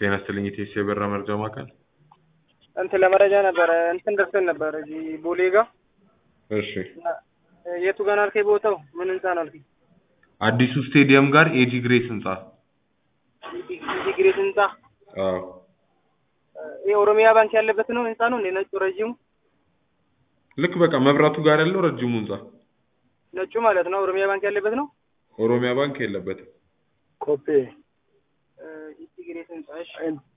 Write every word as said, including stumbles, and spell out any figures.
ጤና ይስጥልኝ ኢቴስ የበራ መረጃ ማዕከል። እንትን ለመረጃ ነበር እንትን ደርሰን ነበር እዚህ ቦሌ ጋር። እሺ የቱ ጋር ነው አልከኝ? ቦታው ምን ህንጻ ነው አልከኝ? አዲሱ ስቴዲየም ጋር ኤጂ ግሬስ ህንጻ። ኤጂ ግሬስ ህንጻ። አዎ የኦሮሚያ ባንክ ያለበት ነው ህንጻ ነው እንዴ? ነጩ ረጅሙ ልክ በቃ መብራቱ ጋር ያለው ረጅሙ ህንጻ ነጩ ማለት ነው። ኦሮሚያ ባንክ ያለበት ነው። ኦሮሚያ ባንክ የለበትም። ኮፒ ኤጂ ግሬስ ህንጻ። እሺ